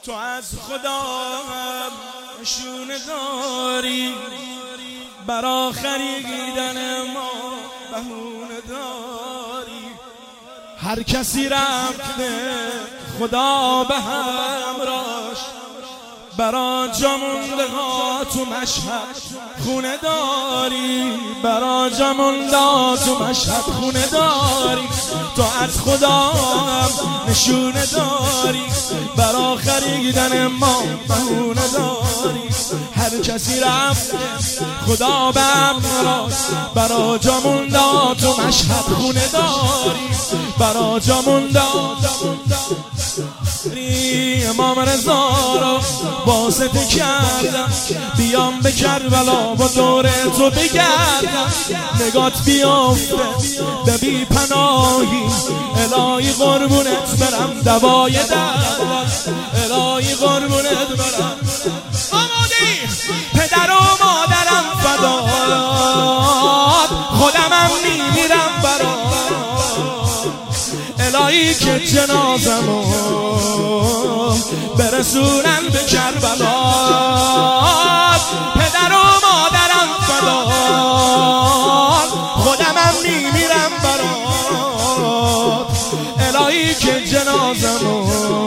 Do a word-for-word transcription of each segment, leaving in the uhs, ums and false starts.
تو از خدا نشونه داری، برا خریدن ما بهونه داری. هر کسی رفته خدا به همراش، برا جا مونده ها تو مشهد خونه داری، برا جا مونده تو مشهد خونه داری. تو از خدا نشونه داری، برا خریدن ما بهونه داری. هر کسی رفته خدا به همراش، برا جا مونده تو مشهد خونه داری، برا جا مونده. امام رضا را واسطه کردم، بیام به کربلا با دور تو بگردم. نگات بیافته به بی پناهی، الهی قربونت برم دوای دردم، الهی قربونت برم. آمادی پدر و مادرم فدات، خودمم میمیرم برات. الهی که جنازمو برسونن به کربلا، پدر و مادرم فدات، خودمم میمیرم برات. الهی که جنازمو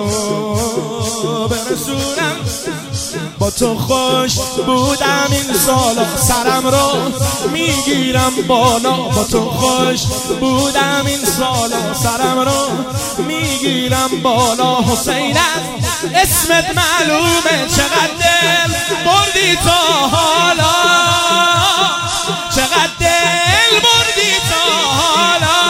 برسونن. با تو خوش بودم این سالا، سرم رو میگیرم بالا. با تو خوش بودم این سالا، سرم رو میگیرم بالا. حسین اسمت معلومه، چقدر دل بردی تا حالا، چقدر دل بردی تا حالا.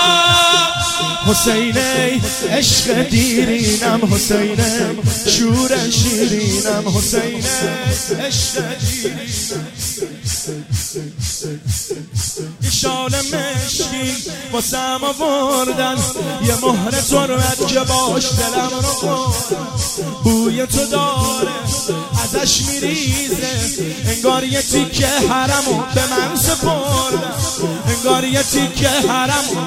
حسین عشق دیرینم، حسین شور شیرینم، حسین عشق دیرینم. یه شال مشکی واسم آوردن، یه مهر تربت که باش دلم رو خوردن. بوی تو داره ازش میریزه، انگار یه تیکه حرمو به من سپردن، انگار یه تیکه حرمو.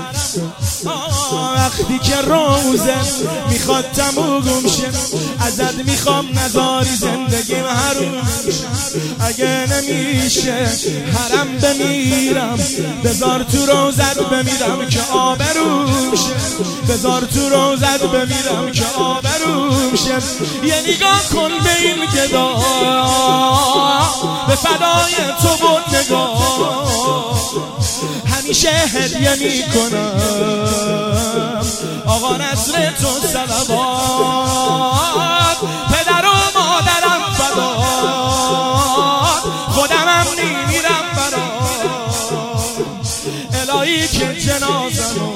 وقتی که روزه میخواد تموم شه، ازت میخوام نذاری زندگیم حروم شه. اگه نمیشه حرم بمیرم، بذار تو روزت بمیرم که آبروم شه، بذار تو روزت بمیرم که آبروم شه. یه نگاه کن به این گدا، به فدای تو بود نگاه، همیشه هدیه میکنم آقا نصر تو صلوات. پدر و مادرم فدات، خودمم میمیرم برات. الهی که جنازمو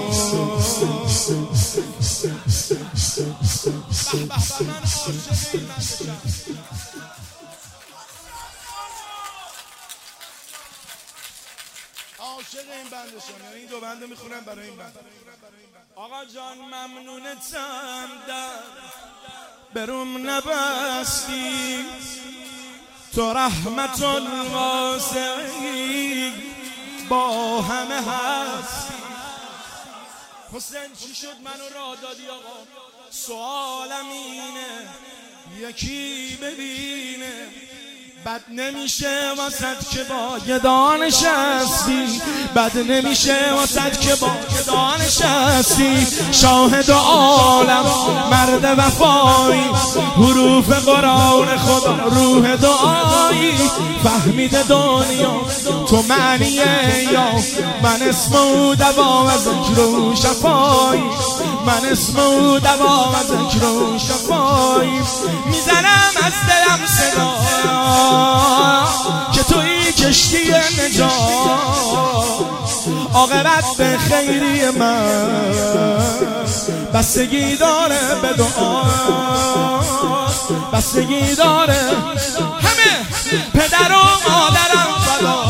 عاشق این بنده شدم، یعنی این دو بنده میخونم برای این بنده. آقا جان ممنونتم در بروم نبستی، تو رحمت الواسعی با همه هستی. حسین چی شد منو راه دادی آقا؟ سوالم اینه یکی ببینه، بد نمیشه واسد که با گدا نشستی، بد نمیشه واسد که با گدا نشستی. شاهد عالم مرد وفایی، حروف قرآن خدا روح دعایی. فهمیده دنیا تو معنیه، یا من اسم او دوا و ذکر و شفایی، من اسم او دوا و ذکر و شفایی. میزنم از دلم صدا که توی کشتی نجات، عاقبت به خیری من بستگی داره به دعا، بستگی داره. همه پدر و مادرم فدا،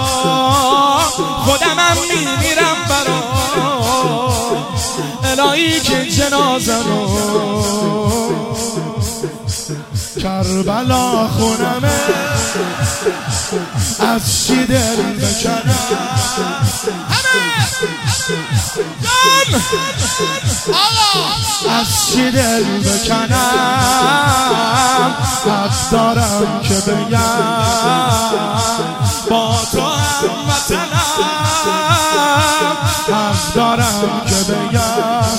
خودمم میمیرم برا. الهی که جنازمو کربلا خونمه، از چی دل بکنم. همه جان آقا از چی دل بکنم. حق دارم که بگم با تو هم وطنم، حق دارم که بگم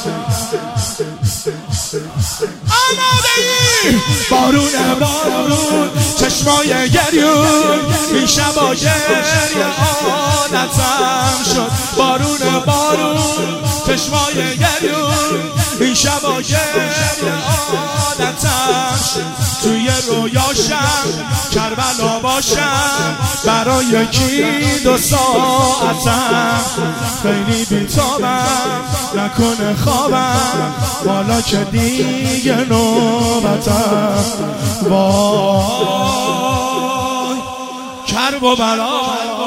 آماده‌ای بارون بارون چشمای گریون این شبا گریه عادتم شد. بارون بارون چشمای گریون این شبا گریه عادتم شد. توی رویاشم کربلا باشم برای یکی دو ساعتم، خیلی بیتابم نکنه خوابم حالا که دیگه نوبتم. وای کرب و بلا